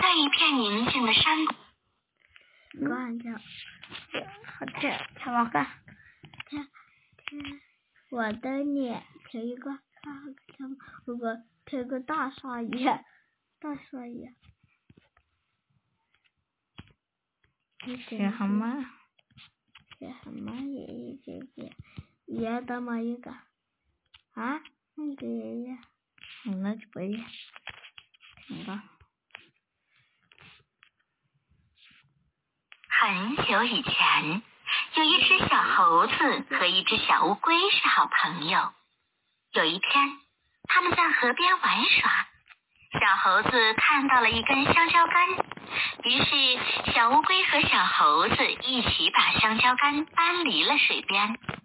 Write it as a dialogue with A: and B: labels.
A: 在一片宁静的山谷。
B: 看着，看我看，我的脸贴一个贴个大鲨鱼，
C: 雪蛤蟆
B: 爷爷的么一个啊？那个爷爷，
C: 那就不一样，听吧。
A: 很久以前，有一只小猴子和一只小乌龟是好朋友。有一天，他们在河边玩耍，小猴子看到了一根香蕉杆，于是小乌龟和小猴子一起把香蕉杆搬离了水边。